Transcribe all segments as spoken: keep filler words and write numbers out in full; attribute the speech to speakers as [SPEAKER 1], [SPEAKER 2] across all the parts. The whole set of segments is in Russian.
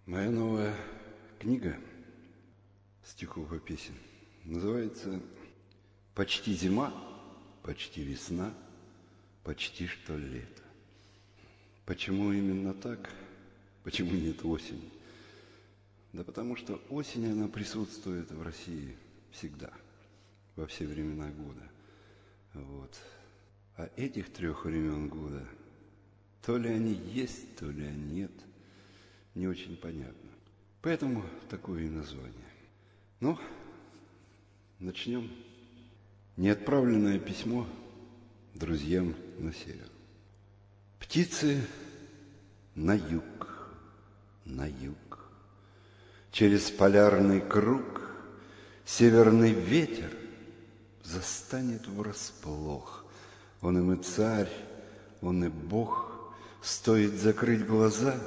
[SPEAKER 1] Моя новая книга стихов и песен называется «Почти зима, почти весна, почти что лето». Почему именно так? Почему нет осени? Да потому что осень, она присутствует в России всегда, во все времена года. Вот. А этих трех времен года, то ли они есть, то ли они нет, не очень понятно. Поэтому такое и название. Ну, начнем. Неотправленное письмо друзьям на север. Птицы на юг, на юг. Через полярный круг северный ветер застанет врасплох. Он им и царь, он и бог. Стоит закрыть глаза,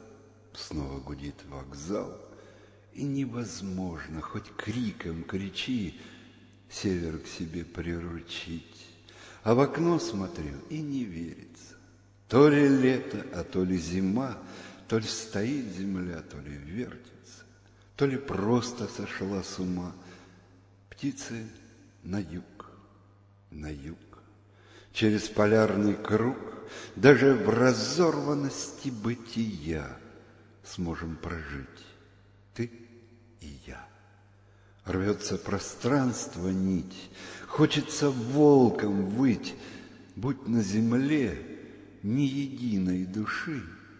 [SPEAKER 1] снова гудит вокзал, и невозможно, хоть криком кричи, север к себе приручить. А в окно смотрю, и не верится. То ли лето, а то ли зима, то ли стоит земля, то ли вертится, то ли просто сошла с ума. Птицы на юг, на юг, через полярный круг, даже в разорванности бытия сможем прожить ты и я. Рвется пространство нить, хочется волком выть, будь на земле ни единой души,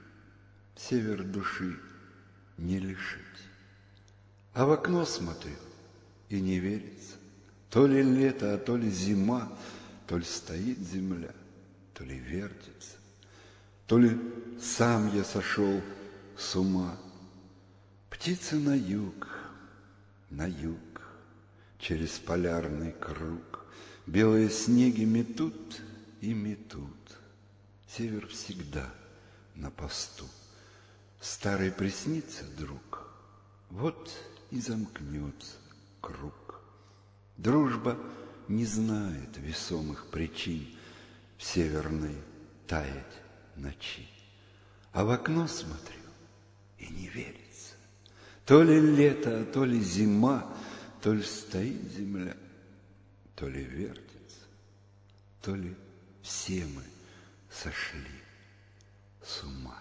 [SPEAKER 1] север души не лишить. А в окно смотрю, и не верится, то ли лето, а то ли зима, то ли стоит земля, то ли вертится, то ли сам я сошел с ума. Птицы на юг, на юг, через полярный круг, белые снеги метут и метут. Север всегда на посту. Старый приснится друг, вот и замкнется круг. Дружба не знает весомых причин в северной таять ночи. А в окно смотрю, и не верится. То ли лето, а то ли зима, то ли стоит земля, то ли вертится, то ли все мы сошли с ума.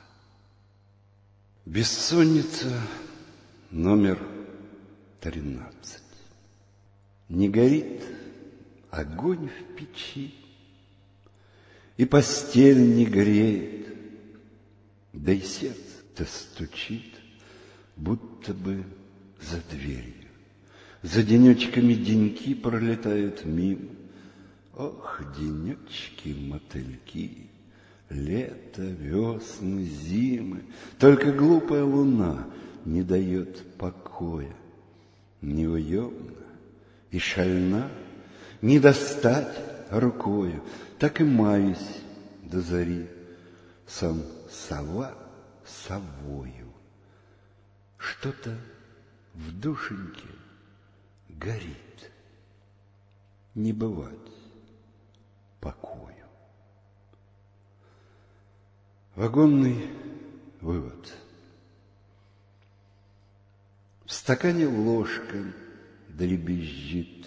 [SPEAKER 1] Бессонница номер тринадцать. Не горит огонь в печи, и постель не греет, да и сердце-то стучит, будто бы за дверью. За денечками деньки пролетают мимо. Ох, денечки-мотыльки, лето, весны, зимы. Только глупая луна не дает покоя. Неуемна и шальна, не достать рукою. Так и маюсь до зари, сам сова совою. Что-то в душеньке горит, не бывать покою. Вагонный вывод. В стакане ложка дребезжит,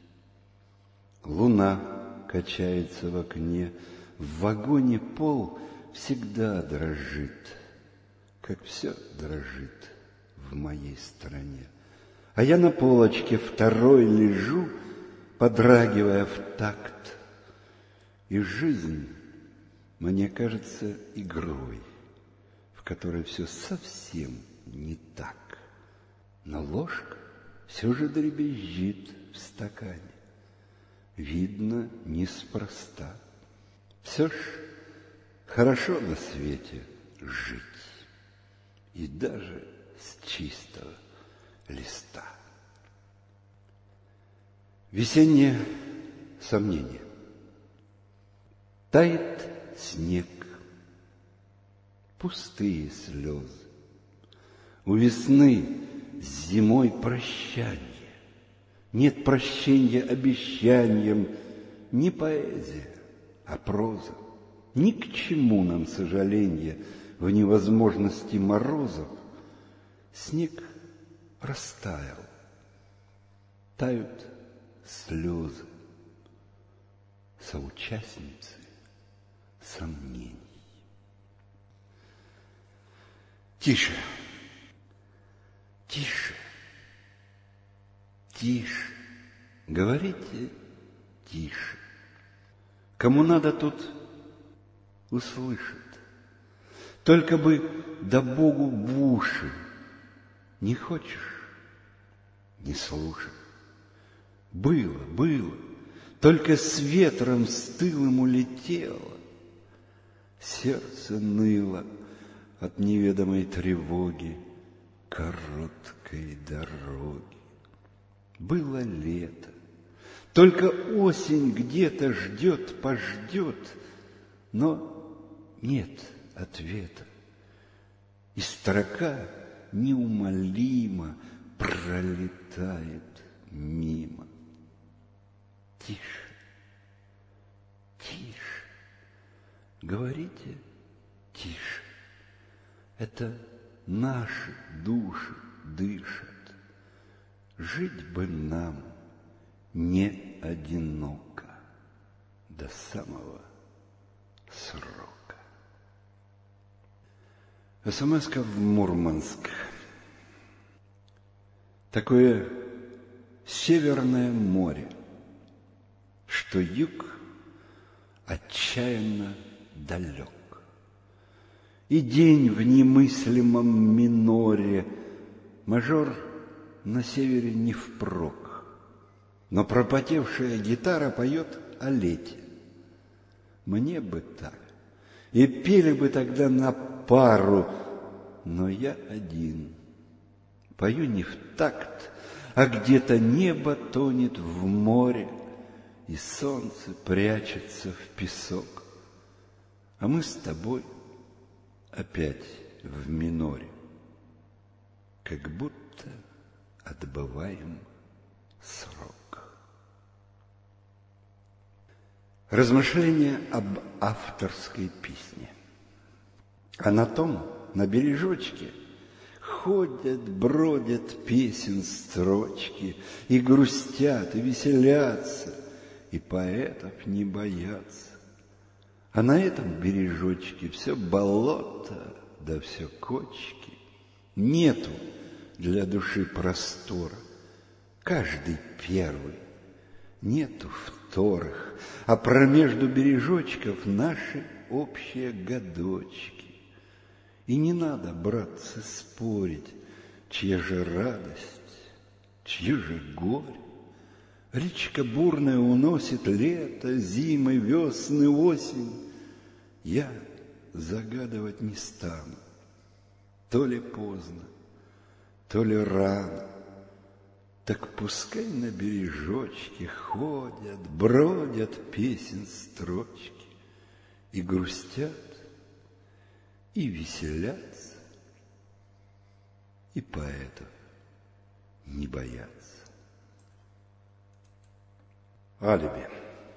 [SPEAKER 1] луна качается в окне, в вагоне пол всегда дрожит, как все дрожит в моей стране. А я на полочке второй лежу, подрагивая в такт. И жизнь мне кажется игрой, в которой все совсем не так. Но ложка все же дребезжит в стакане. Видно, неспроста. Все ж хорошо на свете жить, и даже с чистого листа. Весеннее сомнение. Тает снег, пустые слезы. У весны с зимой прощанье. Нет прощения обещаниям, не поэзия, а проза. Ни к чему нам сожаление в невозможности морозов, Снег растаял, тают слезы соучастницы сомнений. Тише, тише, тише, говорите тише. Кому надо, тут услышит. Только бы да Богу в уши. Не хочешь — не слушай. Было, было, только с ветром стылым улетело. Сердце ныло от неведомой тревоги короткой дороги. Было лето, только осень где-то ждет, пождет, но нет ответа. И строка неумолимо пролетает мимо. Тише, тише, говорите тише. Это наши души дышат. Жить бы нам не одиноко до самого срока. СМС-ка в Мурманск. Такое северное море, что юг отчаянно далек. И день в немыслимом миноре, мажор на севере не впрок, но пропотевшая гитара поет о лете. Мне бы так, и пели бы тогда на пару, но я один. Пою не в такт, а где-то небо тонет в море, и солнце прячется в песок. А мы с тобой опять в миноре, как будто отбываем срок. Размышления об авторской песне. А на том, на бережочке, ходят, бродят песен строчки, и грустят, и веселятся, и поэтов не боятся. А на этом бережочке все болото, да все кочки. Нету для души простора, каждый первый, нету вторых, а промежду бережочков наши общие годочки. И не надо, братцы, спорить, чья же радость, чье же горе. Речка бурная уносит лето, зимы, весны, осень. Я загадывать не стану. То ли поздно, то ли рано. Так пускай на бережочке ходят, бродят песен строчки, и грустят, и веселятся, и поэтов не боятся. Алиби.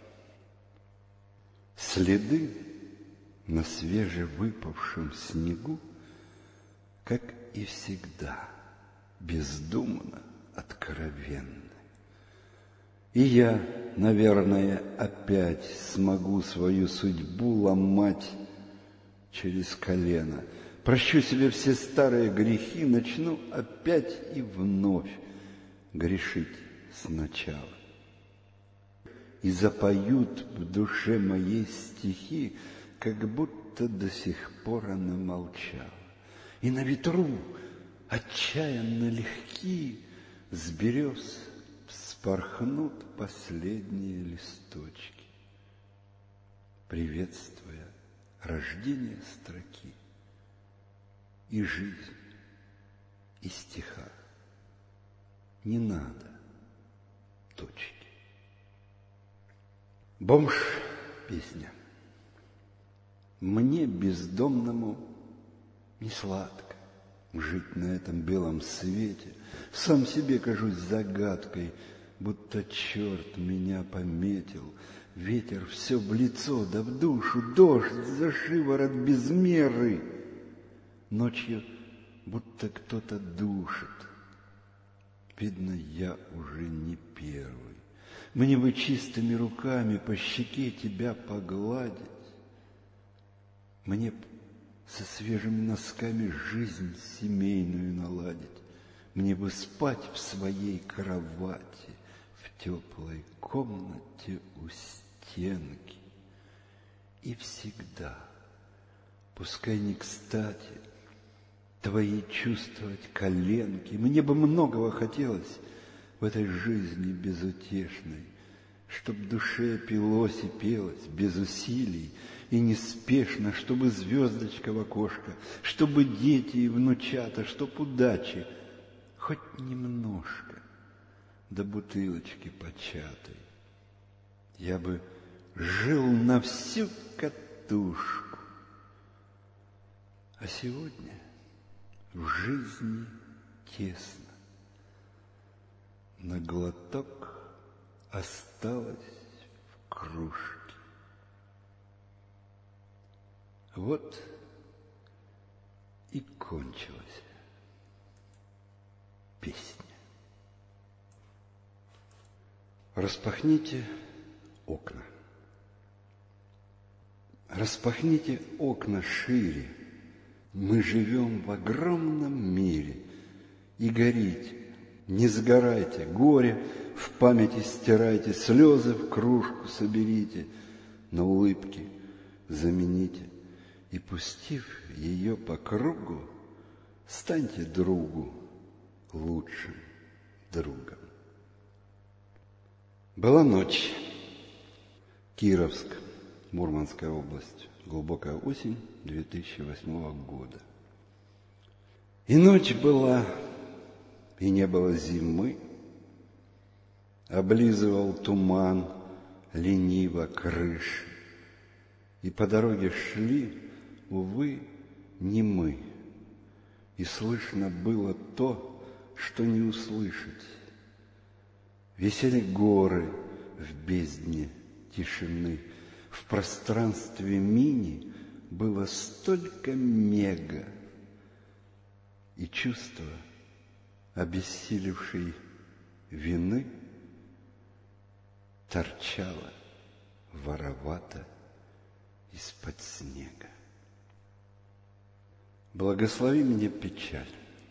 [SPEAKER 1] Следы на свежевыпавшем снегу, как и всегда, бездумно откровенны. И я, наверное, опять смогу свою судьбу ломать через колено. Прощу себе все старые грехи, начну опять и вновь грешить сначала. И запоют в душе моей стихи, как будто до сих пор она молчала. И на ветру, отчаянно легки, с берез вспорхнут последние листочки, приветствуя рождение строки и жизнь, и стиха. Не надо точки. Бомж – песня. Мне, бездомному, не сладко жить на этом белом свете. Сам себе кажусь загадкой, будто черт меня пометил. Ветер все в лицо, да в душу, дождь за шиворот без меры. Ночью будто кто-то душит. Видно, я уже не первый. Мне бы чистыми руками по щеке тебя погладить. Мне б со свежими носками жизнь семейную наладить. Мне бы спать в своей кровати, в теплой комнате у стенки. И всегда, пускай не кстати, твои чувствовать коленки. Мне бы многого хотелось в этой жизни безутешной, чтоб душе пилось и пелось без усилий и неспешно, чтобы звездочка в окошко, чтобы дети и внучата, чтоб удачи хоть немножко до бутылочки початой. Я бы жил на всю катушку, а сегодня в жизни тесно. На глоток осталось в кружке. Вот и кончилась песня. Распахните окна. Распахните окна шире. Мы живем в огромном мире. И горите, не сгорайте, горе в памяти стирайте, слезы в кружку соберите, на улыбки замените. И, пустив ее по кругу, станьте другу лучшим другом. Была ночь. Кировск, Мурманская область. Глубокая осень две тысячи восьмого года. И ночь была, и не было зимы. Облизывал туман лениво крыши. И по дороге шли, увы, не мы. И слышно было то, что не услышать. Висели горы в бездне тишины. В пространстве мини было столько мега. И чувство обессилевшей вины торчало воровато из-под снега. Благослови меня, печаль.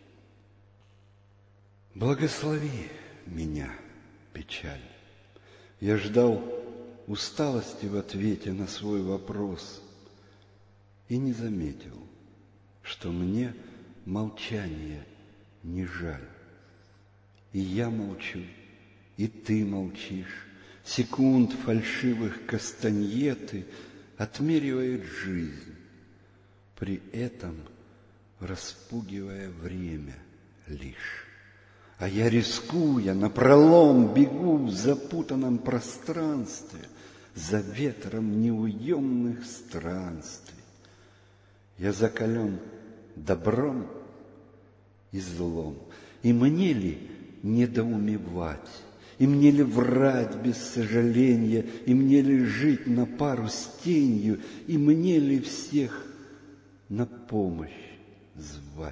[SPEAKER 1] Благослови меня, печаль. Я ждал усталости в ответе на свой вопрос и не заметил, что мне молчание не жаль. И я молчу, и ты молчишь. Секунд фальшивых кастаньеты отмеривает жизнь, при этом распугивая время лишь. А я, рискуя, напролом бегу в запутанном пространстве за ветром неуемных странствий. Я закален добром и злом, и мне ли недоумевать, и мне ли врать без сожаления, и мне ли жить на пару с тенью, и мне ли всех на помощь звать?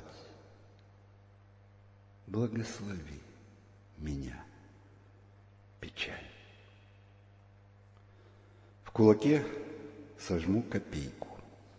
[SPEAKER 1] Благослови меня, печаль. В кулаке сожму копейку.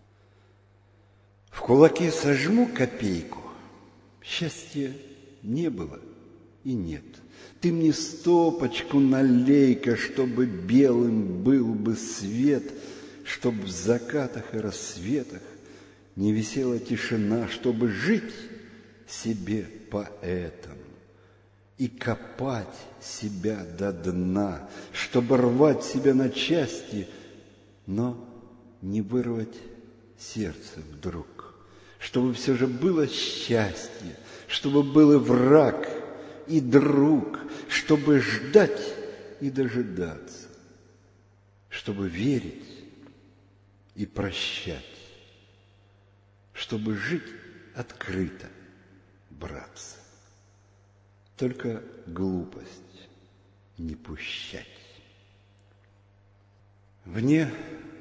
[SPEAKER 1] В кулаке сожму копейку. Счастья не было и нет. Ты мне стопочку налей-ка, чтобы белым был бы свет, чтоб в закатах и рассветах не висела тишина, чтобы жить себе поэтом и копать себя до дна, чтобы рвать себя на части, но не вырвать сердце вдруг, чтобы все же было счастье, чтобы был и враг, и друг, чтобы ждать и дожидаться, чтобы верить и прощать, чтобы жить открыто, браться. Только глупость не пущать. Вне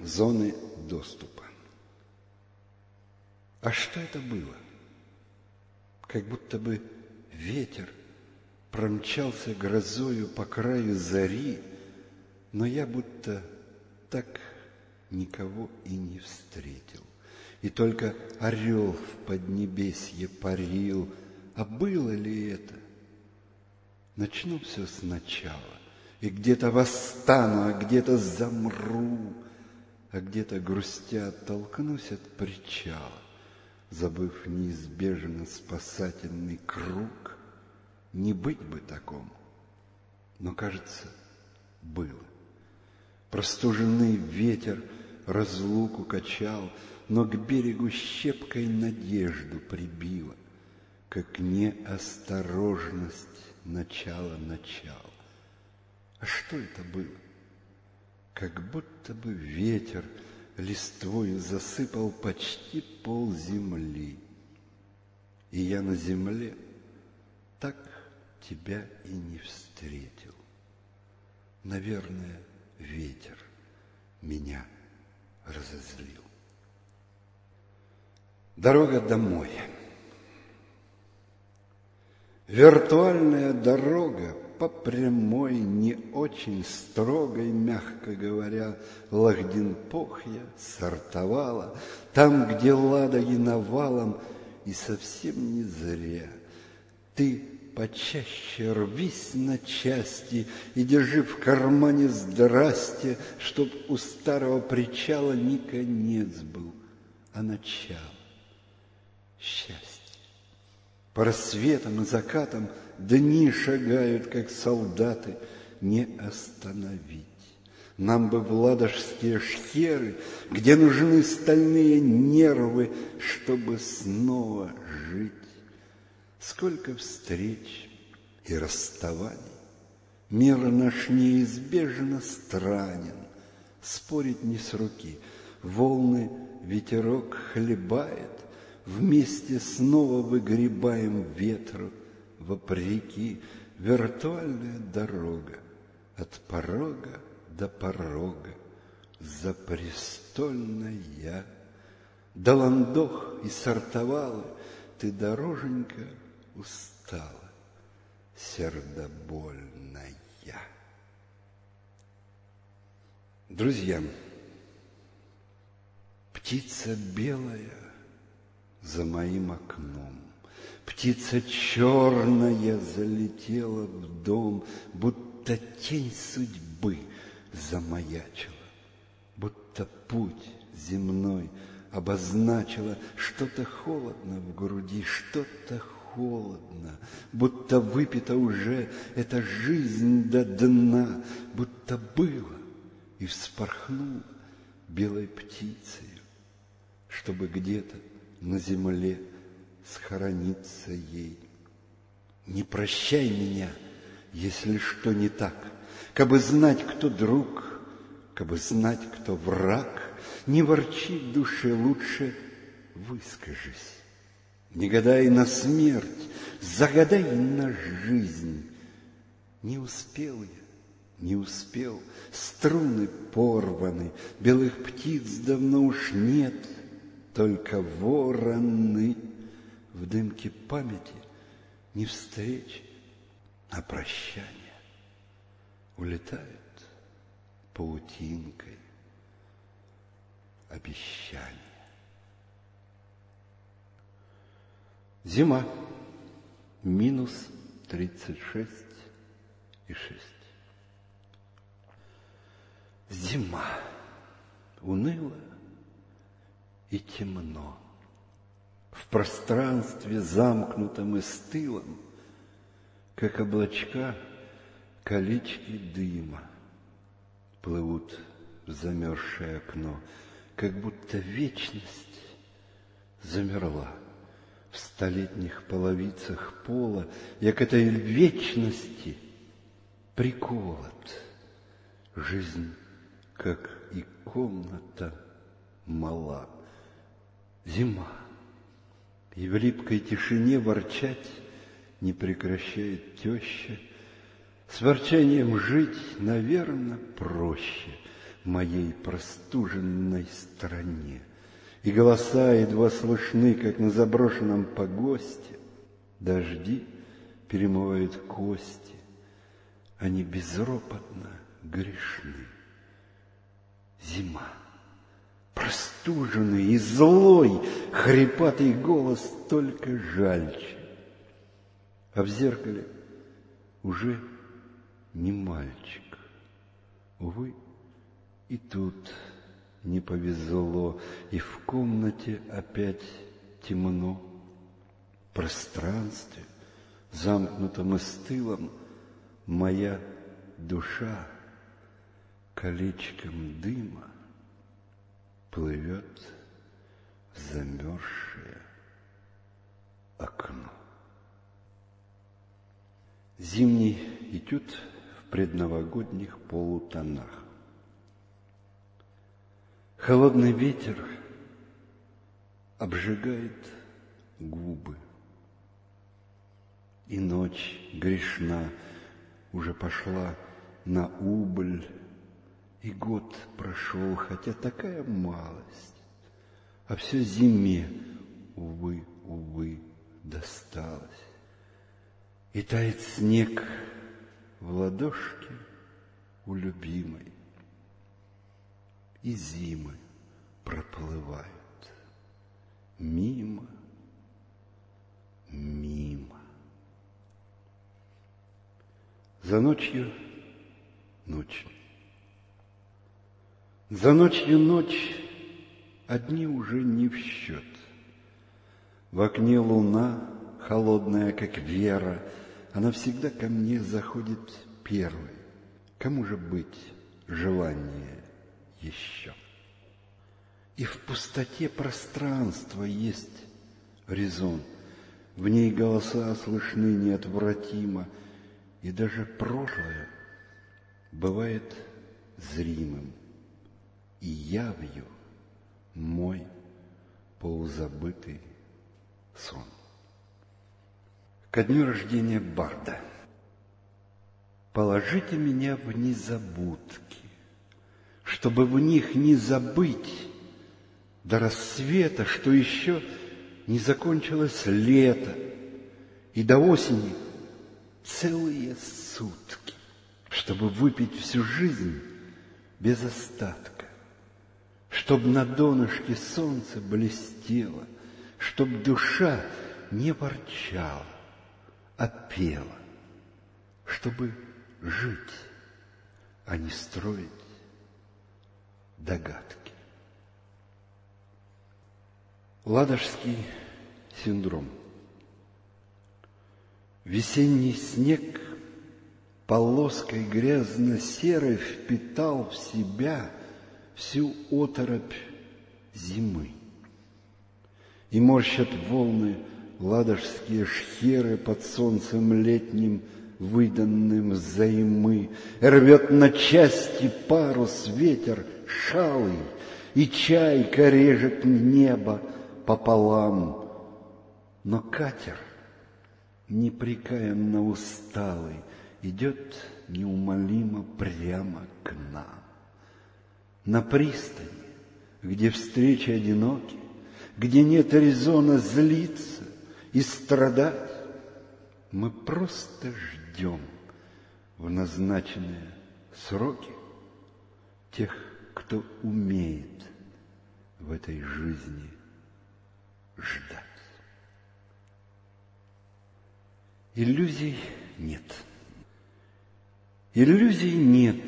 [SPEAKER 1] зоны доступа. А что это было? как будто бы ветер промчался грозою по краю зари, но я будто так никого и не встретил. И только орел в поднебесье парил. А было ли это? Начну все сначала, и где-то восстану, а где-то замру, а где-то грустя оттолкнусь от причала, забыв неизбежно спасательный круг. Не быть бы такому, но, кажется, было. Простуженный ветер разлуку качал, но к берегу щепкой надежду прибило, как неосторожность начала-начала. А что это было? Как будто бы ветер листвою засыпал почти пол земли, и я на земле так тебя и не встретил. Наверное, ветер меня разозлил. Дорога домой. Виртуальная дорога по прямой, не очень строгой, мягко говоря, Лахденпохья сортовала, там, где Ладоги навалом, и совсем не зря. Ты почаще рвись на части и держи в кармане здрасте, чтоб у старого причала не конец был, а начало. Счастье. По рассветам и закатам дни шагают, как солдаты, не остановить. Нам бы в ладожские шхеры, где нужны стальные нервы, чтобы снова жить. Сколько встреч и расставаний. Мир наш неизбежно странен, спорить не с руки. Волны ветерок хлебает, вместе снова выгребаем ветру вопреки. Виртуальная дорога от порога до порога, запрестольная. До Ландох и Сартовалы ты, дороженька, устала, сердобольная. Друзья, птица белая за моим окном, птица черная залетела в дом, будто тень судьбы замаячила, будто путь земной обозначила. Что-то холодно в груди, что-то холодно, будто выпита уже эта жизнь до дна, будто было и вспорхнула белой птицей, чтобы где-то на земле схорониться ей. Не прощай меня, если что не так, кабы знать, кто друг, кабы знать, кто враг. Не ворчи в душе, лучше выскажись. Не гадай на смерть, загадай на жизнь. Не успел я, не успел, струны порваны, белых птиц давно уж нет, только вороны. В дымке памяти не встречи, а прощания улетают паутинкой обещания. Зима. Минус тридцать шесть и шесть. Зима. Уныло и темно. В пространстве, замкнутом и стылом, как облачка, колечки дыма плывут в замерзшее окно, как будто вечность замерла в столетних половицах пола. Я к этой вечности приколот. Жизнь, как и комната, мала. Зима. И в липкой тишине ворчать не прекращает теща. С ворчанием жить, наверное, проще в моей простуженной стране. И голоса едва слышны, как на заброшенном погосте. Дожди перемывают кости, они безропотно грешны. Зима, простуженный и злой, хрипатый голос только жальче. А в зеркале уже не мальчик. Увы, и тут не повезло, и в комнате опять темно. В пространстве, замкнутом и стылом, моя душа колечком дыма плывет в замерзшее окно. Зимний этюд в предновогодних полутонах. Холодный ветер обжигает губы, и ночь грешна уже пошла на убыль, и год прошел, хотя такая малость, а все зиме, увы, увы, досталось. И тает снег в ладошке у любимой, и зимы проплывают мимо, мимо. За ночью ночь. За ночью ночь одни уже не в счет. В окне луна, холодная, как вера, она всегда ко мне заходит первой. Кому же быть желание еще? И в пустоте пространства есть резон. В ней голоса слышны неотвратимо, и даже прошлое бывает зримым и явью мой полузабытый сон. Ко дню рождения барда. Положите меня в незабудки, чтобы в них не забыть до рассвета, что еще не закончилось лето, и до осени целые сутки, чтобы выпить всю жизнь без остатка, чтоб на донышке солнце блестело, чтоб душа не ворчала, а пела, чтобы жить, а не строить догадки. Ладожский синдром. Весенний снег полоской грязно-серой впитал в себя всю оторопь зимы. И морщат волны ладожские шхеры под солнцем летним, выданным взаймы. Рвет на части парус ветер шалый, и чайка режет небо пополам. Но катер, непрекаянно усталый, идет неумолимо прямо к нам. На пристани, где встречи одиноки, где нет резона злиться и страдать, мы просто ждем в назначенные сроки тех, кто умеет в этой жизни ждать. Иллюзий нет. Иллюзий нет.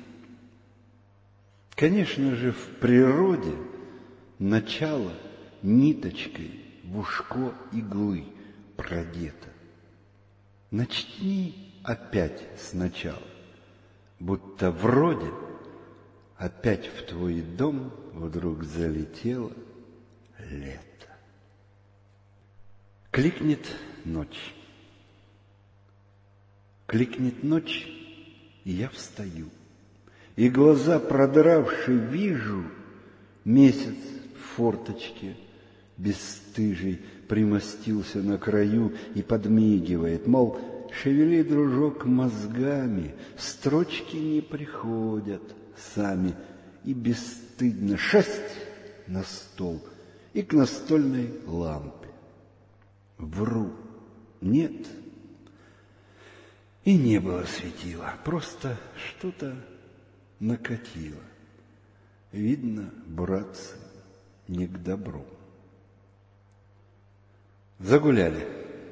[SPEAKER 1] Конечно же, в природе начало ниточкой в ушко иглы продето. Начни опять сначала, будто вроде опять в твой дом вдруг залетело лето. Кликнет ночь. Кликнет ночь, и я встаю. И глаза продравши, вижу месяц в форточке бесстыжий примостился на краю и подмигивает, мол, шевели, дружок, мозгами, строчки не приходят сами, и бесстыдно шесть на стол и к настольной лампе. Вру, Нет, и не было светила, просто что-то накатило. Видно, братцы, не к добру. Загуляли.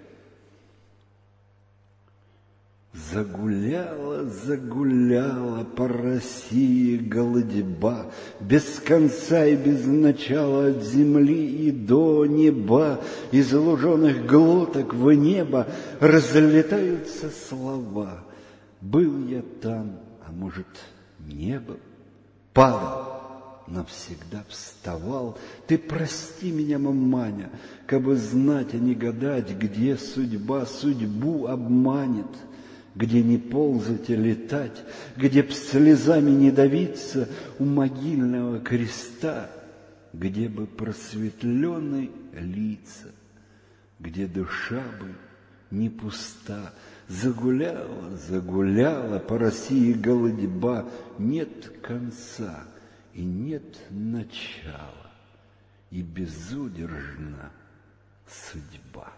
[SPEAKER 1] Загуляла, загуляла по России голодьба, без конца и без начала от земли и до неба. Из луженых глоток в небо разлетаются слова. Был я там, а может, не был, падал, навсегда вставал. Ты прости меня, маманя, кабы знать, а не гадать, где судьба судьбу обманет, где не ползать и летать, где б слезами не давиться у могильного креста, где бы просветлены лица, где душа бы не пуста. Загуляла, загуляла по России голодьба, нет конца и нет начала, и безудержна судьба.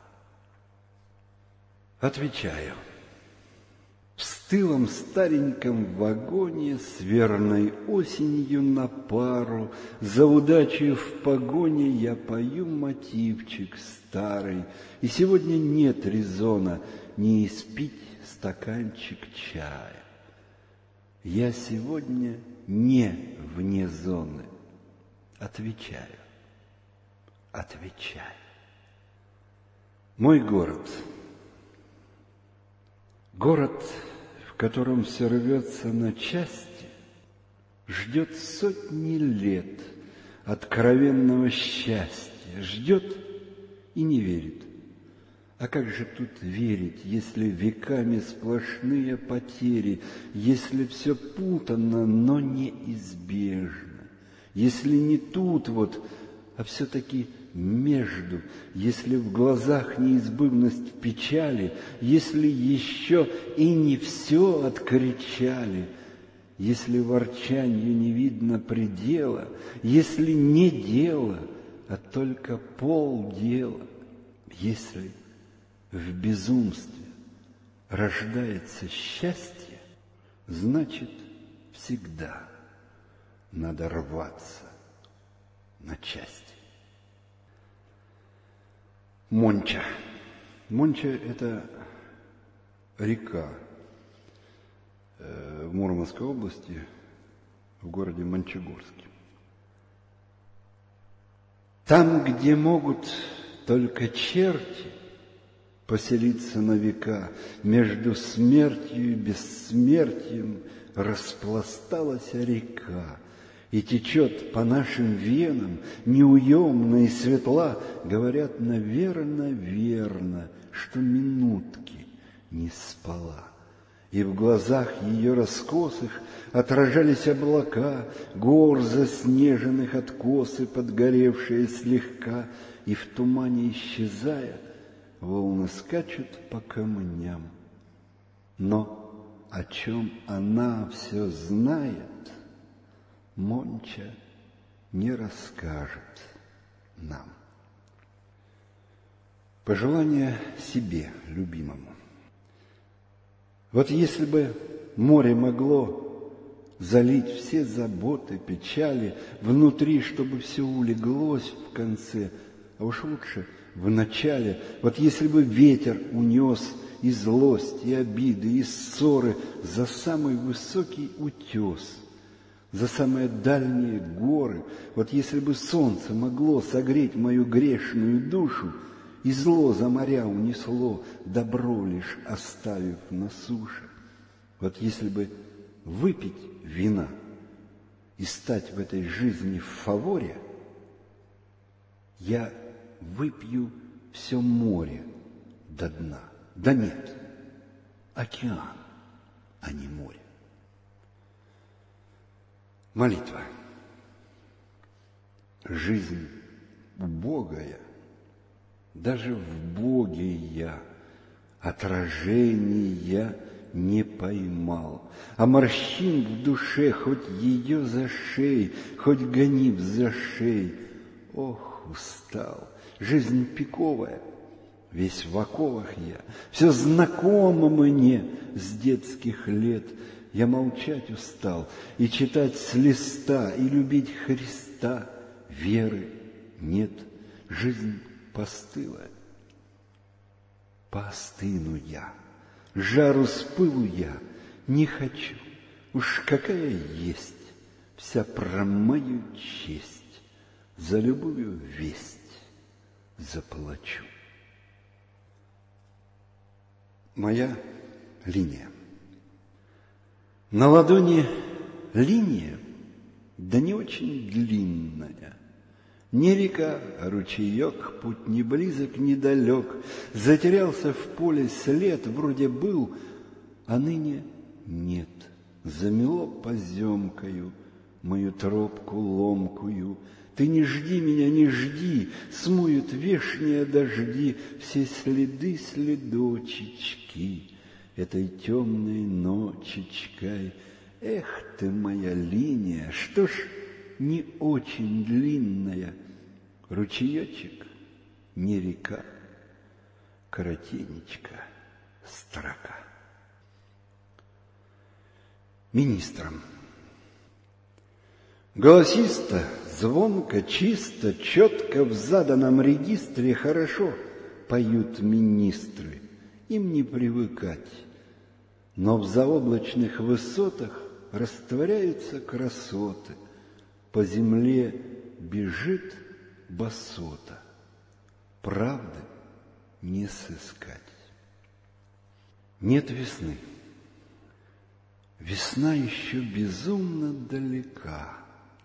[SPEAKER 1] Отвечаю. В стылом стареньком вагоне с верной осенью на пару, за удачей в погоне я пою мотивчик старый, и сегодня нет резона не испить стаканчик чая. Я сегодня не вне зоны. Отвечаю, отвечаю. Мой город. Город, в котором все рвется на части, ждет сотни лет откровенного счастья, ждет и не верит. А как же тут верить, если веками сплошные потери, если все путано, но неизбежно, если не тут вот, а все-таки между, если в глазах неизбывность печали, если еще и не все откричали, если ворчанью не видно предела, если не дело, а только полдела, если в безумстве рождается счастье, значит, всегда надо рваться на части. Монча. Монча – это река в Мурманской области, в городе Мончегорске. Там, где могут только черти поселиться на века, между смертью и бессмертием распласталась река, и течет по нашим венам, неуемно и светла, говорят, наверно, верно, что минутки не спала. И в глазах ее раскосых отражались облака, гор заснеженных откосы, подгоревшие слегка, и в тумане исчезая, волны скачут по камням. Но о чем она все знает, Монча не расскажет нам. Пожелание себе, любимому. Вот если бы море могло залить все заботы, печали внутри, чтобы все улеглось в конце, а уж лучше в начале, вот если бы ветер унес и злость, и обиды, и ссоры за самый высокий утес, за самые дальние горы, вот если бы солнце могло согреть мою грешную душу, и зло за моря унесло, добро лишь оставив на суше, вот если бы выпить вина и стать в этой жизни в фаворе, я выпью все море до дна. Да нет, океан, а не море. Молитва. Жизнь убогая, даже в Боге я отражения не поймал, а морщин в душе, хоть ее за шеей, хоть гони в зашей. Ох, устал, жизнь пиковая, весь в оковах я, все знакомо мне с детских лет. Я молчать устал и читать с листа, и любить Христа. Веры нет, жизнь постыла. Поостыну я, жару с пылу я не хочу, уж какая есть, вся про мою честь, за любую весть заплачу. Моя линия. На ладони линия, да не очень длинная. Не река, а ручеек, путь не близок, не далек. Затерялся в поле след, вроде был, а ныне нет. Замело поземкою мою тропку ломкую. Ты не жди меня, не жди, смоют вешние дожди все следы, следочечки этой темной ночечкой. Эх ты, моя линия, что ж не очень длинная, ручеечек не река, коротенечка строка. Министрам. Голосисто, звонко, чисто, четко в заданном регистре хорошо поют министры, им не привыкать. Но в заоблачных высотах растворяются красоты, по земле бежит басота, правды не сыскать. Нет весны. Весна еще безумно далека.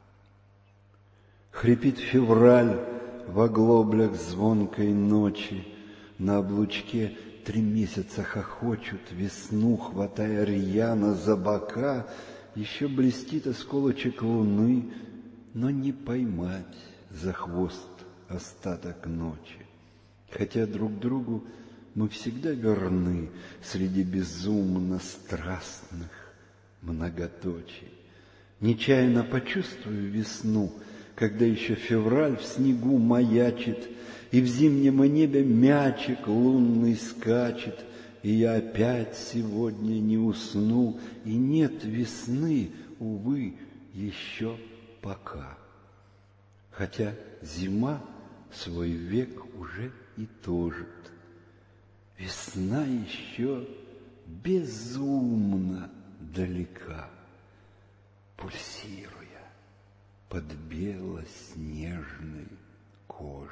[SPEAKER 1] Хрипит февраль в оглоблях звонкой ночи, на облучке три месяца хохочут весну, хватая рьяно за бока. Еще блестит осколочек луны, но не поймать за хвост остаток ночи. Хотя друг другу мы всегда верны среди безумно страстных многоточий. Нечаянно почувствую весну, когда еще февраль в снегу маячит, и в зимнем небе мячик лунный скачет, и я опять сегодня не усну, и нет весны, увы, еще пока. Хотя зима свой век уже и тожит. Весна еще безумно далека, пульсируя под белоснежной кожей.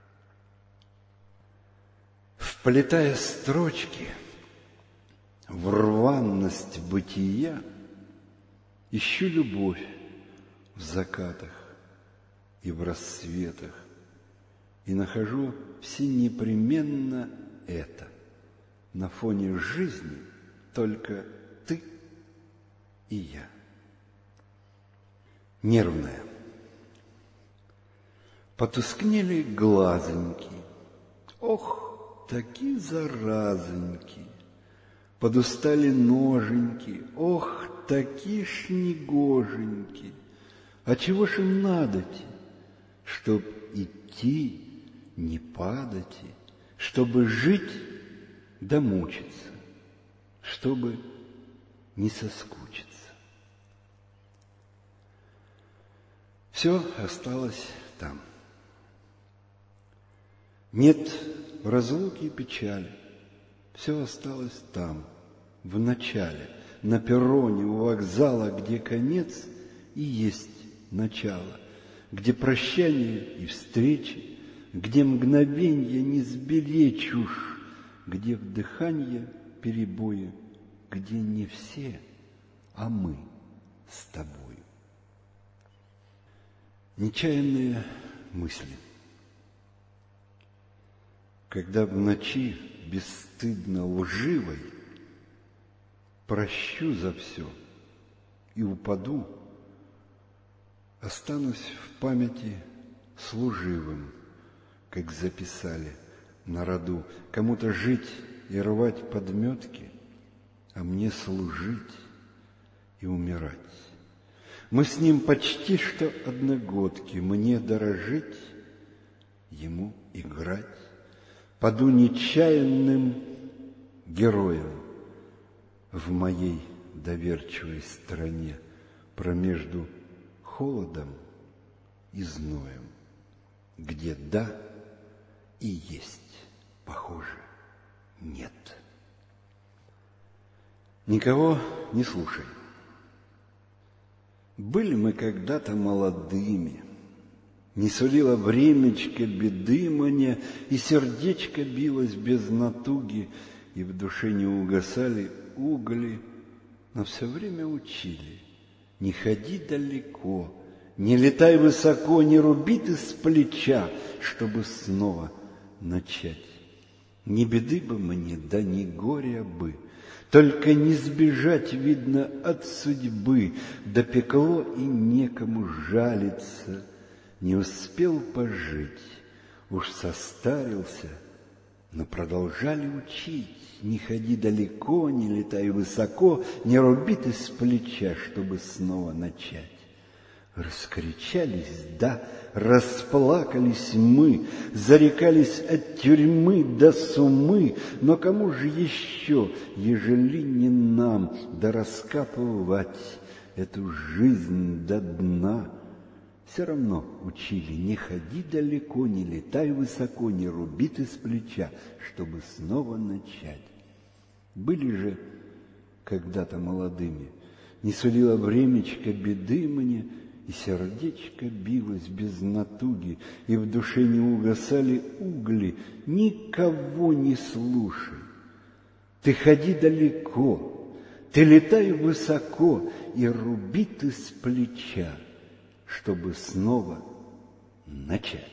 [SPEAKER 1] Вплетая строчки в рваность бытия, ищу любовь в закатах и в рассветах, и нахожу все непременно это. На фоне жизни только ты и я. Нервная. Потускнели глазоньки, ох, таки заразоньки. Подустали ноженьки, ох, таки ж негоженьки. А чего ж им надо-те? Чтоб идти, не падать, чтобы жить да мучиться, чтобы не соскучиться. Все осталось там. Нет разлуки и печали, все осталось там, в начале, на перроне у вокзала, где конец и есть начало, где прощание и встречи, где мгновенье не сберечь уж, где вдыханье перебои, где не все, а мы с тобою. Нечаянные мысли. Когда в ночи бесстыдно лживой прощу за все и упаду, останусь в памяти служивым, как записали на роду, кому-то жить и рвать подметки, а мне служить и умирать. Мы с ним почти что одногодки, мне дорожить, ему играть. Паду нечаянным героем в моей доверчивой стране промежду холодом и зноем, где да и есть, похоже, нет. Никого не слушай. Были мы когда-то молодыми, не сулило времечко беды мне, и сердечко билось без натуги, и в душе не угасали угли, но все время учили: не ходи далеко, не летай высоко, не руби ты с плеча, чтобы снова начать. Ни беды бы мне, да ни горя бы, только не сбежать, видно, от судьбы, допекло и некому жалиться. Не успел пожить, уж состарился, но продолжали учить: не ходи далеко, не летай высоко, не руби ты с плеча, чтобы снова начать. Раскричались, да, расплакались мы, зарекались от тюрьмы до сумы, но кому же еще, ежели не нам, да раскапывать эту жизнь до дна? Все равно учили: не ходи далеко, не летай высоко, не руби ты с плеча, чтобы снова начать. Были же когда-то молодыми, не сулило времечко беды мне, и сердечко билось без натуги, и в душе не угасали угли. Никого не слушай. Ты ходи далеко, ты летай высоко, и руби ты с плеча, чтобы снова начать.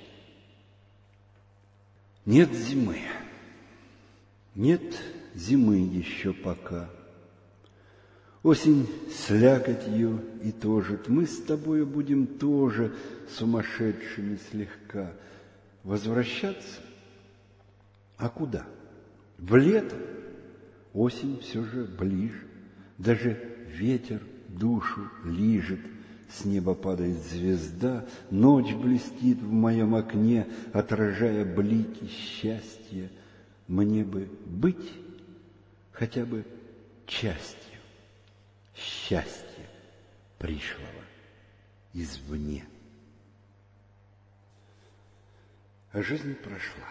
[SPEAKER 1] Нет зимы, нет зимы еще пока. Осень слякотью и тожит, мы с тобою будем тоже сумасшедшими слегка. Возвращаться? А куда? В лето? Осень все же ближе, даже ветер душу лижет. С неба падает звезда, ночь блестит в моем окне, отражая блики счастья. Мне бы быть хотя бы частью счастья, пришлого извне. А жизнь прошла.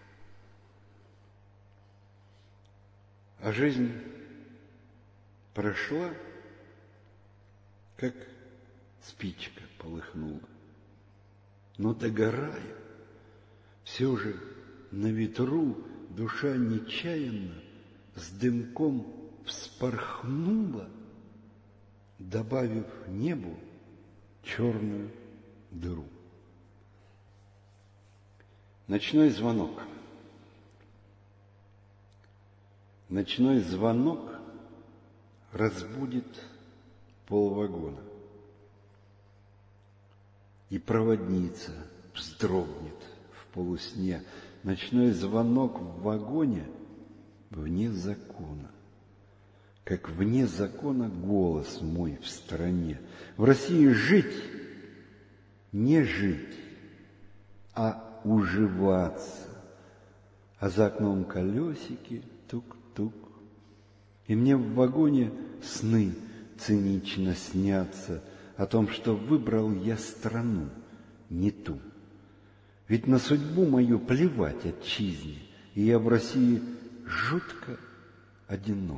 [SPEAKER 1] А жизнь прошла, как спичка полыхнула. Но догорая, все же на ветру душа нечаянно с дымком вспорхнула, добавив небу черную дыру. Ночной звонок. Ночной звонок разбудит полвагона, и проводница вздрогнет в полусне. Ночной звонок в вагоне вне закона. Как вне закона голос мой в стране. В России жить, не жить, а уживаться. А за окном колесики тук-тук. И мне в вагоне сны цинично снятся о том, что выбрал я страну не ту. Ведь на судьбу мою плевать отчизне, и я в России жутко одинок.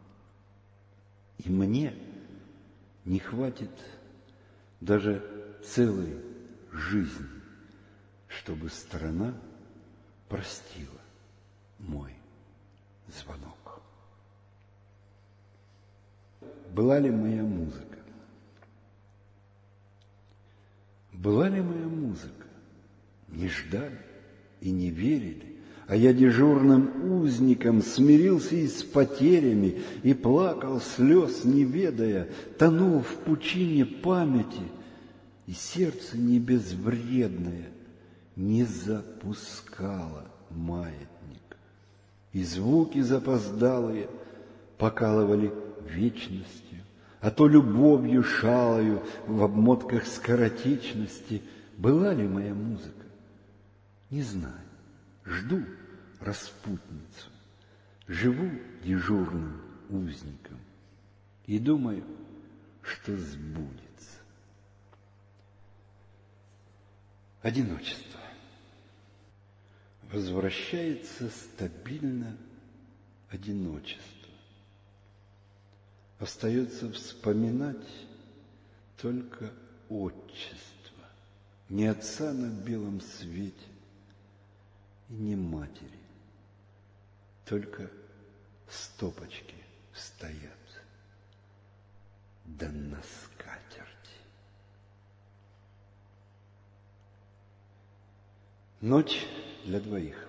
[SPEAKER 1] И мне не хватит даже целой жизни, чтобы страна простила мой звонок. Была ли моя музыка? Была ли моя музыка? Не ждали и не верили. А я дежурным узником смирился и с потерями, и плакал слез не ведая, тонул в пучине памяти, и сердце не безвредное не запускало маятник. И звуки запоздалые покалывали вечностью, а то любовью шалою в обмотках скоротечности. Была ли моя музыка? Не знаю. Жду, распутницу. Живу дежурным узником и думаю, что сбудется. Одиночество. Возвращается стабильно одиночество. Остается вспоминать только отчество, не отца на белом свете и не матери, только стопочки стоят, да на скатерти. Ночь для двоих.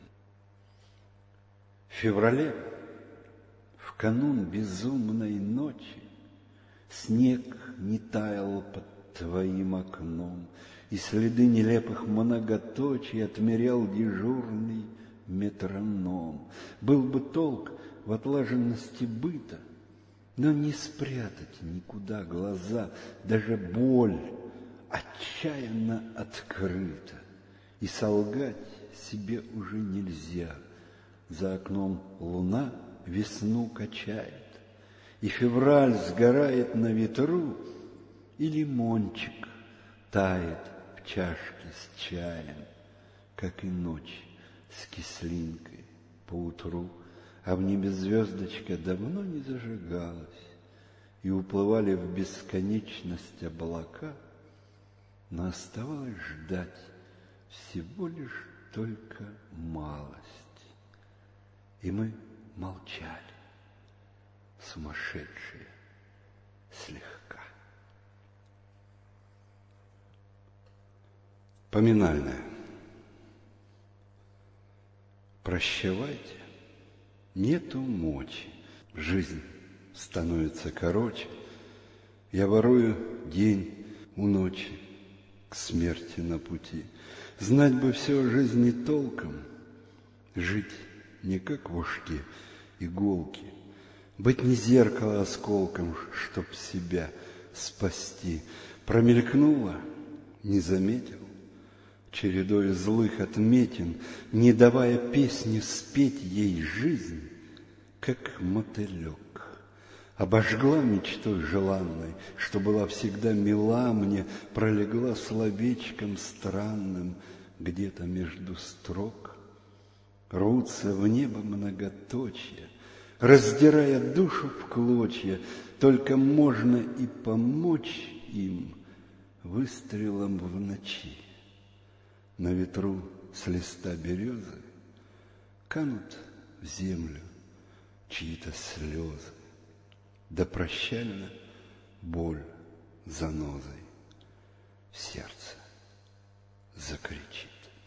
[SPEAKER 1] В феврале, в канун безумной ночи, снег не таял под твоим окном, и следы нелепых многоточий отмерял дежурный метроном. Был бы толк в отлаженности быта, но не спрятать никуда глаза, даже боль отчаянно открыта, и солгать себе уже нельзя. За окном луна весну качает, и февраль сгорает на ветру, и лимончик тает в чашке с чаем, как и ночь с кислинкой поутру, а в небе звездочка давно не зажигалась, и уплывали в бесконечность облака, но оставалось ждать всего лишь только малость. И мы молчали, сумасшедшие, слегка. Поминальное. Прощавайте, нету мочи, жизнь становится короче. Я ворую день у ночи к смерти на пути. Знать бы все о жизни толком, жить не как в ушке иголки, быть не зеркало осколком, чтоб себя спасти. Промелькнуло, не заметил, чередой злых отметин, не давая песни спеть ей жизнь, как мотылек. Обожгла мечтой желанной, что была всегда мила мне, пролегла словечком странным где-то между строк. Рвутся в небо многоточья, раздирая душу в клочья, только можно и помочь им выстрелом в ночи. На ветру с листа березы канут в землю чьи-то слезы, да прощально боль занозой в сердце закричит.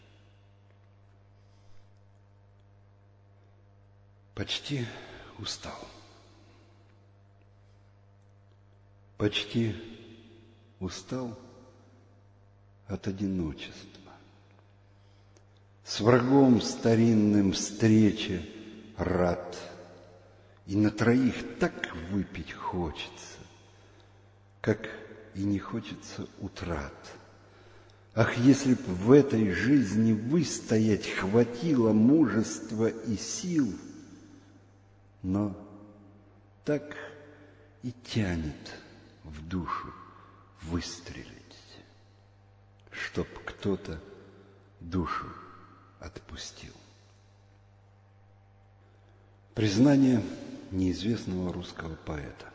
[SPEAKER 1] Почти устал. Почти устал от одиночества. С врагом старинным встрече рад, и на троих так выпить хочется, как и не хочется утрат. Ах, если б в этой жизни выстоять хватило мужества и сил, но так и тянет в душу выстрелить, чтоб кто-то душу отпустил. Признание неизвестного русского поэта.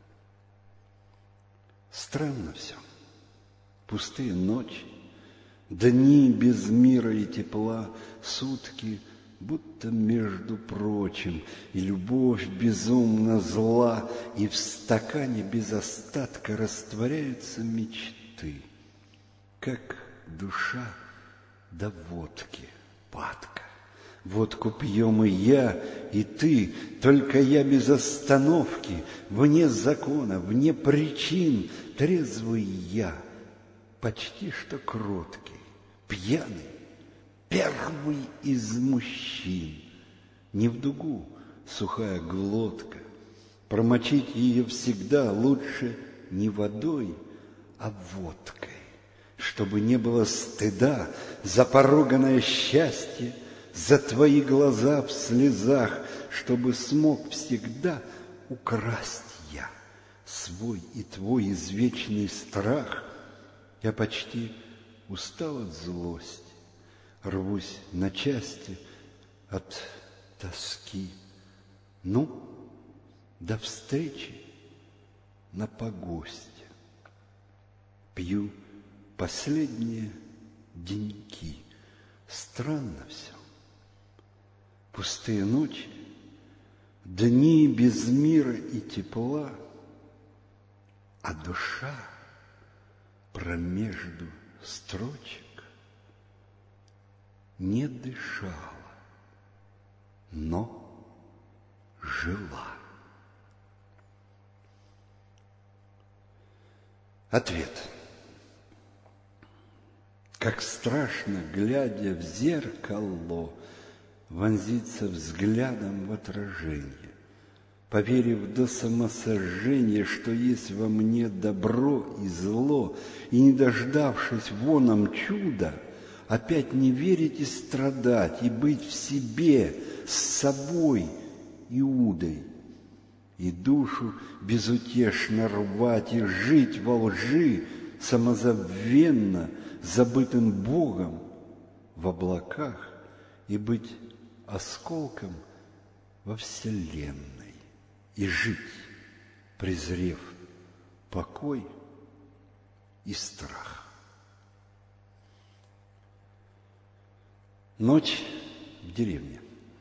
[SPEAKER 1] Странно все. Пустые ночи, дни без мира и тепла, сутки будто между прочим, и любовь безумно зла, и в стакане без остатка растворяются мечты, как душа до водки падка. Водку пьем и я, и ты, только я без остановки, вне закона, вне причин, трезвый я, почти что кроткий, пьяный, первый из мужчин. Не в дугу сухая глотка, промочить ее всегда лучше не водой, а водкой, чтобы не было стыда за пороганое счастье, за твои глаза в слезах, чтобы смог всегда украсть я свой и твой извечный страх. Я почти устал от злости, рвусь на части от тоски. Ну, до встречи на погосте. Пью последние деньки. Странно все. Пустые ночи, дни без мира и тепла, а душа промежду строчек не дышала, но жила. Ответ. Как страшно, глядя в зеркало, вонзиться взглядом в отражение, поверив до самосожжения, что есть во мне добро и зло, и, не дождавшись воном чуда, опять не верить и страдать, и быть в себе, с собой, Иудой, и душу безутешно рвать, и жить во лжи, самозабвенно, забытым Богом в облаках, и быть осколком во вселенной, и жить, презрев покой и страх. Ночь в деревне.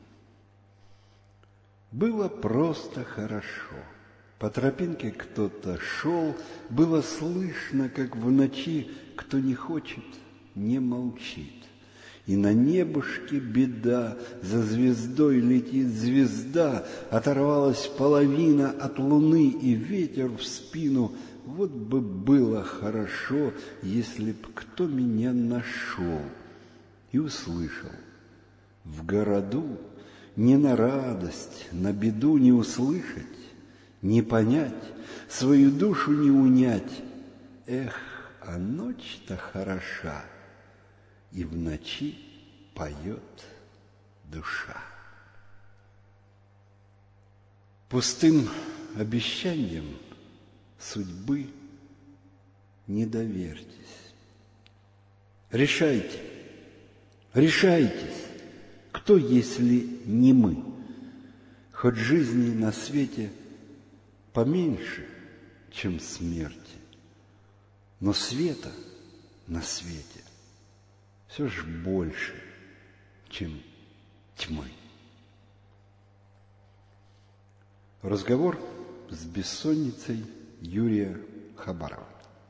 [SPEAKER 1] Было просто хорошо. По тропинке кто-то шел, было слышно, как в ночи кто не хочет, не молчит. И на небушке беда, за звездой летит звезда, оторвалась половина от луны, и ветер в спину. Вот бы было хорошо, если б кто меня нашел и услышал. В городу не на радость, на беду не услышать, не понять, свою душу не унять. Эх, а ночь-то хороша, и в ночи поет душа. Пустым обещанием судьбы не доверьтесь. Решайте, решайтесь, кто, если не мы? Хоть жизни на свете поменьше, чем смерти, но света на свете все ж больше, чем тьмы. Разговор с бессонницей Юрия Хабарова.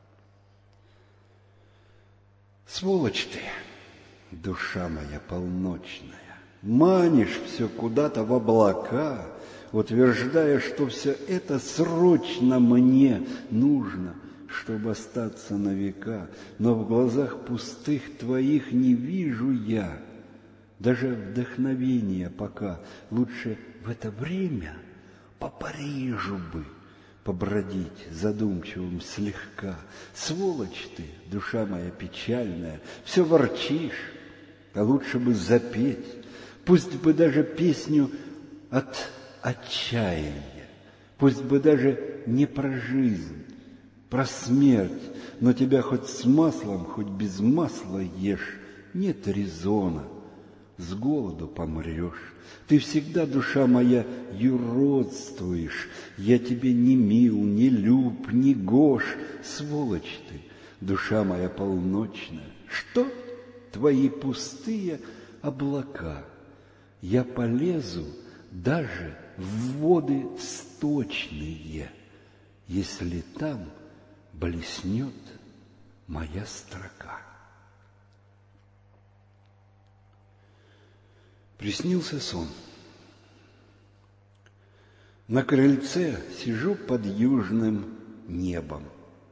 [SPEAKER 1] Сволочь ты, душа моя полночная, манишь все куда-то в облака, утверждая, что все это срочно мне нужно, чтобы остаться на века. Но в глазах пустых твоих не вижу я даже вдохновения пока. Лучше в это время по Парижу бы побродить задумчивым слегка. Сволочь ты, душа моя печальная, все ворчишь, а лучше бы запеть, пусть бы даже песню от отчаяния, пусть бы даже не про жизнь, про смерть, но тебя хоть с маслом, хоть без масла ешь, нет резона, с голоду помрешь. Ты всегда, душа моя, юродствуешь, я тебе не мил, не люб, не гош, сволочь ты, душа моя полночная. Что твои пустые облака? Я полезу даже в воды сточные, если там блеснет моя строка. Приснился сон. На крыльце сижу под южным небом,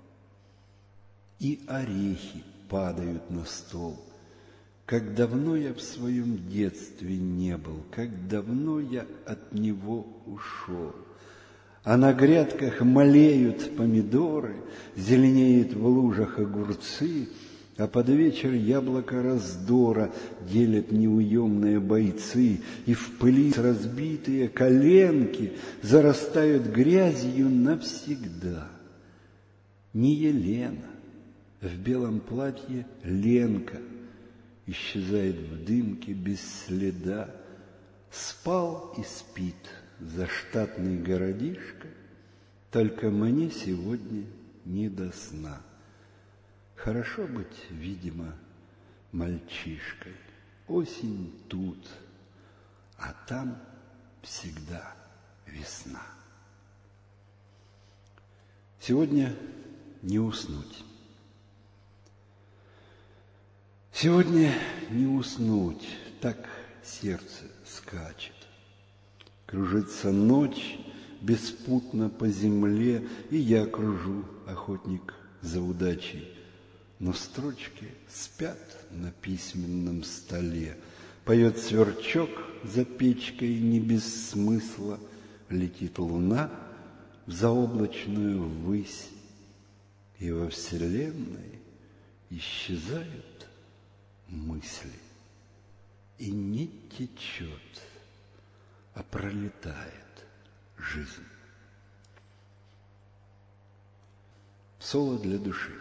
[SPEAKER 1] и орехи падают на стол. Как давно я в своем детстве не был, как давно я от него ушел. А на грядках молеют помидоры, зеленеют в лужах огурцы, А под вечер яблоко раздора делят неуемные бойцы, и в пыли разбитые коленки зарастают грязью навсегда. Не Елена, в белом платье Ленка исчезает в дымке без следа. Спал и спит заштатный городишко, только мне сегодня не до сна. Хорошо быть, видимо, мальчишкой. Осень тут, а там всегда весна. Сегодня не уснуть. Сегодня не уснуть, так сердце скачет. Кружится ночь беспутно по земле, и я кружу, охотник за удачей. Но строчки спят на письменном столе. Поет сверчок за печкой не без смысла. Летит луна в заоблачную высь. И во вселенной исчезают мысли. И не течет, а пролетает жизнь. Соло для души.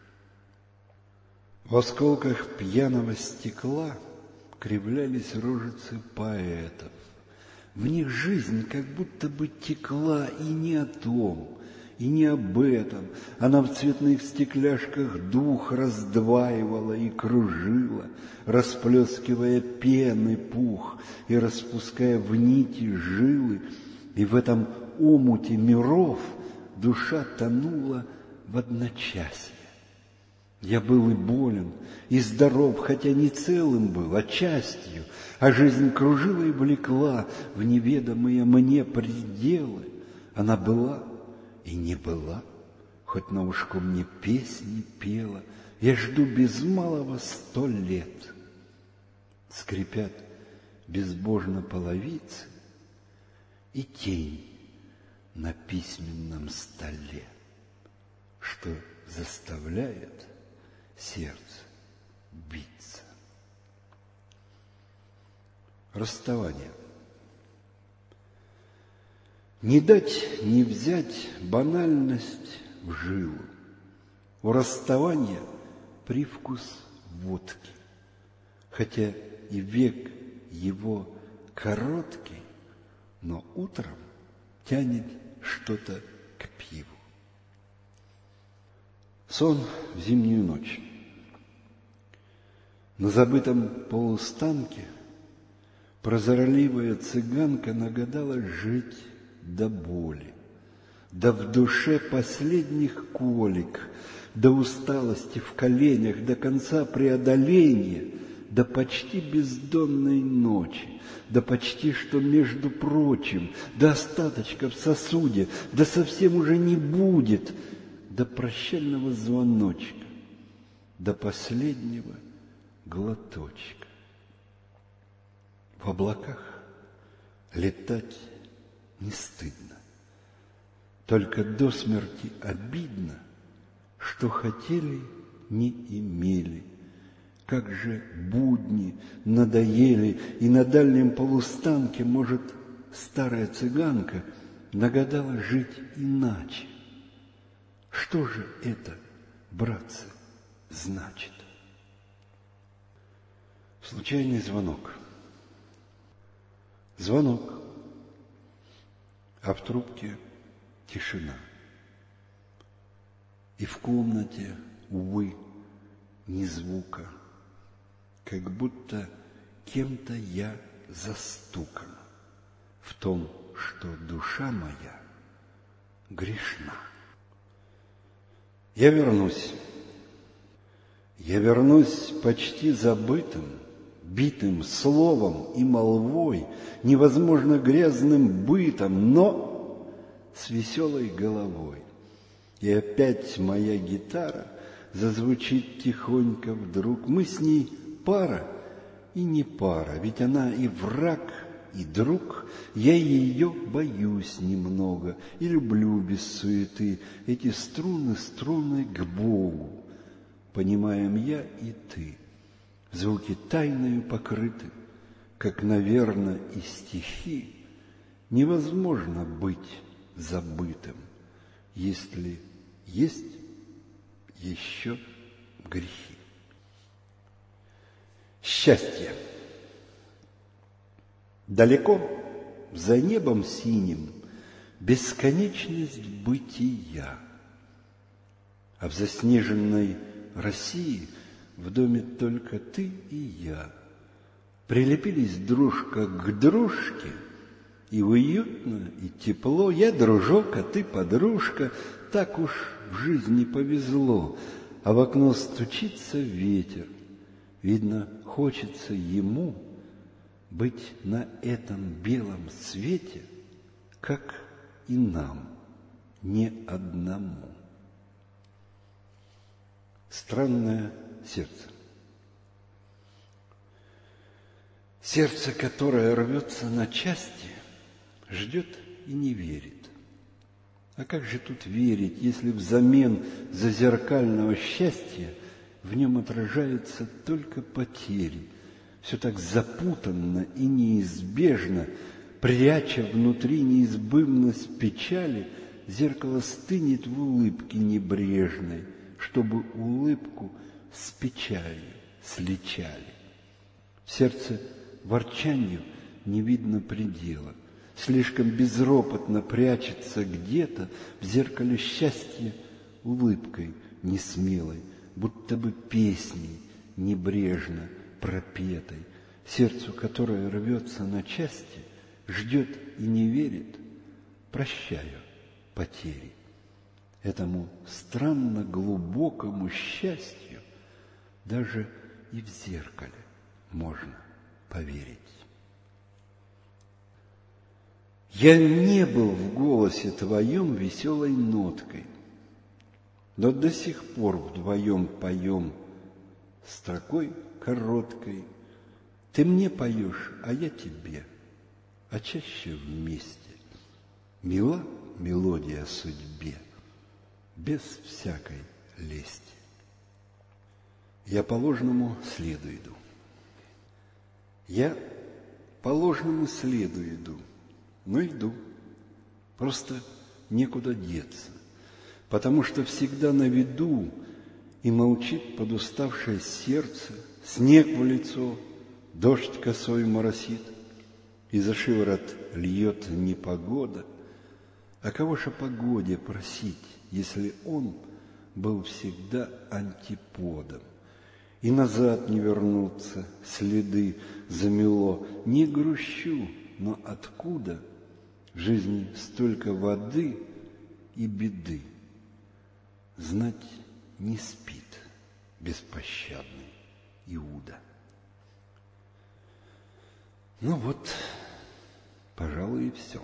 [SPEAKER 1] В осколках пьяного стекла кривлялись рожицы поэтов. В них жизнь как будто бы текла и не о том, и не об этом. Она в цветных стекляшках дух раздваивала и кружила, расплескивая пены пух и распуская в нити жилы. И в этом омуте миров душа тонула в одночасье. Я был и болен, и здоров, хотя не целым был, а частью, а жизнь кружила и влекла в неведомые мне пределы. Она была и не была, хоть на ушко мне песни пела. Я жду без малого сто лет. Скрипят безбожно половицы и тень на письменном столе, что заставляет сердце биться. Расставание. Не дать, не взять банальность в жилу. У расставания привкус водки, хотя и век его короткий, но утром тянет что-то к пиву. Сон в зимнюю ночь. На забытом полустанке прозорливая цыганка нагадала жить до боли, да в душе последних колик, до усталости в коленях, до конца преодоления, до почти бездонной ночи, до почти что между прочим, до остаточка в сосуде, да совсем уже не будет, до прощального звоночка, до последнего глоточка. В облаках летать не стыдно, только до смерти обидно, что хотели, не имели. Как же будни надоели, и на дальнем полустанке, может, старая цыганка нагадала жить иначе. Что же это, братцы, значит? Случайный звонок. Звонок, а в трубке тишина. И в комнате, увы, ни звука, как будто кем-то я застукан в том, что душа моя грешна. Я вернусь. Я вернусь почти забытым, битым словом и молвой, невозможно грязным бытом, но с веселой головой. И опять моя гитара зазвучит тихонько вдруг. Мы с ней пара и не пара, ведь она и враг, и друг. Я ее боюсь немного и люблю без суеты. Эти струны, струны к Богу. понимаем я и ты. Звуки тайною покрыты, как, наверно, и стихи. Невозможно быть забытым, если есть еще грехи. Счастье. Далеко, за небом синим, бесконечность бытия. А в заснеженной России в доме только ты и я. Прилепились дружка к дружке, и уютно, и тепло. Я дружок, а ты подружка, так уж в жизни повезло. А в окно стучится ветер. Видно, хочется ему быть на этом белом свете, как и нам, не одному. Странное сердце. Сердце, которое рвется на части, ждет и не верит. А как же тут верить, если взамен зазеркального счастья в нем отражаются только потери? Все так запутанно и неизбежно, пряча внутри неизбывность печали, зеркало стынет в улыбке небрежной, чтобы улыбку с печалью сличали. В сердце ворчанию не видно предела, слишком безропотно прячется где-то в зеркале счастья улыбкой несмелой, будто бы песней небрежно пропетой. Сердцу, которое рвется на части, ждет и не верит, прощаю потери. Этому странно глубокому счастью даже и в зеркале можно поверить. Я не был в голосе твоем веселой ноткой, но до сих пор вдвоем поем строкой короткой. Ты мне поешь, а я тебе, а чаще вместе. Мила мелодия судьбе, без всякой лести. Я по ложному следу иду. Я по ложному следу иду, но иду. Просто некуда деться, потому что всегда на виду и молчит подуставшее сердце, снег в лицо, дождь косой моросит, и за шиворот льет непогода. А кого ж о погоде просить, если он был всегда антиподом? И назад не вернуться, следы замело. Не грущу, но откуда в жизни столько воды и беды? Знать не спит беспощадный Иуда. Ну вот, пожалуй, и все.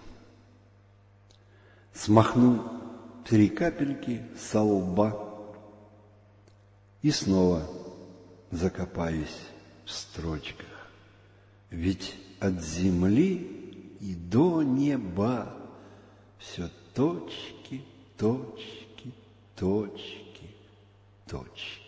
[SPEAKER 1] Смахну три капельки со лба и снова закопаюсь в строчках. Ведь от земли и до неба все точки, точки, точки, точки.